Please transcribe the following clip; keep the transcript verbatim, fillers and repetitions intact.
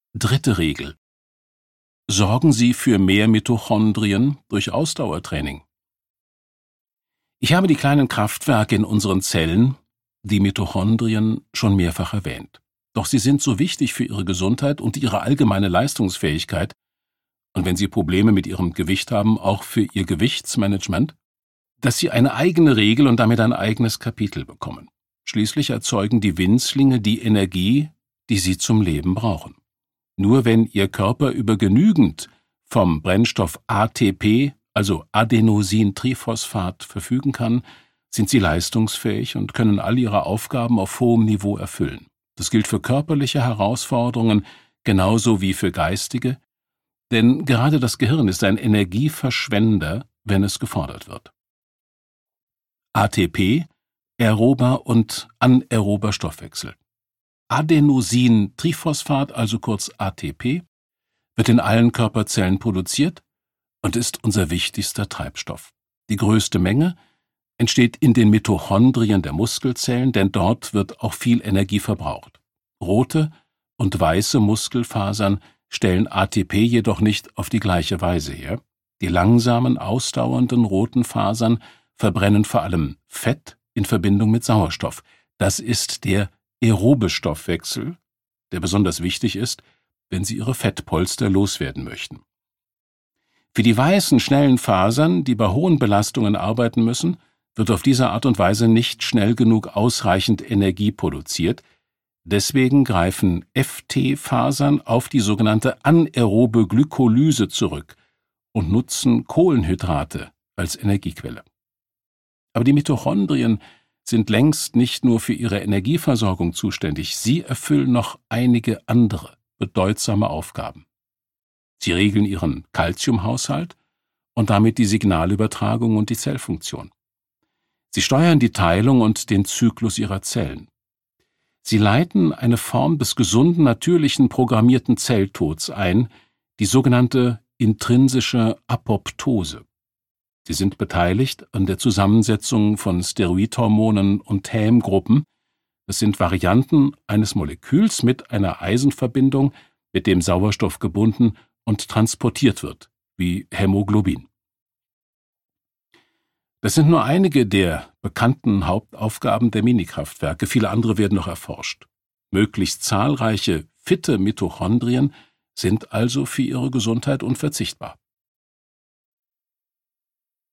Dritte Regel: Sorgen Sie für mehr Mitochondrien durch Ausdauertraining. Ich habe die kleinen Kraftwerke in unseren Zellen, die Mitochondrien, schon mehrfach erwähnt. Doch sie sind so wichtig für Ihre Gesundheit und Ihre allgemeine Leistungsfähigkeit und wenn Sie Probleme mit Ihrem Gewicht haben, auch für Ihr Gewichtsmanagement, dass Sie eine eigene Regel und damit ein eigenes Kapitel bekommen. Schließlich erzeugen die Winzlinge die Energie, die sie zum Leben brauchen. Nur wenn Ihr Körper über genügend vom Brennstoff A T P, also Adenosintriphosphat, verfügen kann, sind Sie leistungsfähig und können all Ihre Aufgaben auf hohem Niveau erfüllen. Das gilt für körperliche Herausforderungen genauso wie für geistige, denn gerade das Gehirn ist ein Energieverschwender, wenn es gefordert wird. A T P, aerober und anaerober Stoffwechsel. Adenosintriphosphat, also kurz A T P, wird in allen Körperzellen produziert und ist unser wichtigster Treibstoff. Die größte Menge entsteht in den Mitochondrien der Muskelzellen, denn dort wird auch viel Energie verbraucht. Rote und weiße Muskelfasern stellen A T P jedoch nicht auf die gleiche Weise her. Die langsamen, ausdauernden roten Fasern verbrennen vor allem Fett in Verbindung mit Sauerstoff. Das ist der aerobe Stoffwechsel, der besonders wichtig ist, wenn Sie Ihre Fettpolster loswerden möchten. Für die weißen, schnellen Fasern, die bei hohen Belastungen arbeiten müssen, wird auf diese Art und Weise nicht schnell genug ausreichend Energie produziert. Deswegen greifen F T-Fasern auf die sogenannte anaerobe Glykolyse zurück und nutzen Kohlenhydrate als Energiequelle. Aber die Mitochondrien sind längst nicht nur für ihre Energieversorgung zuständig, sie erfüllen noch einige andere bedeutsame Aufgaben. Sie regeln ihren Calciumhaushalt und damit die Signalübertragung und die Zellfunktion. Sie steuern die Teilung und den Zyklus ihrer Zellen. Sie leiten eine Form des gesunden, natürlichen, programmierten Zelltods ein, die sogenannte intrinsische Apoptose. Sie sind beteiligt an der Zusammensetzung von Steroidhormonen und Hämgruppen. Das sind Varianten eines Moleküls mit einer Eisenverbindung, mit dem Sauerstoff gebunden und transportiert wird, wie Hämoglobin. Das sind nur einige der bekannten Hauptaufgaben der Minikraftwerke, viele andere werden noch erforscht. Möglichst zahlreiche, fitte Mitochondrien sind also für ihre Gesundheit unverzichtbar.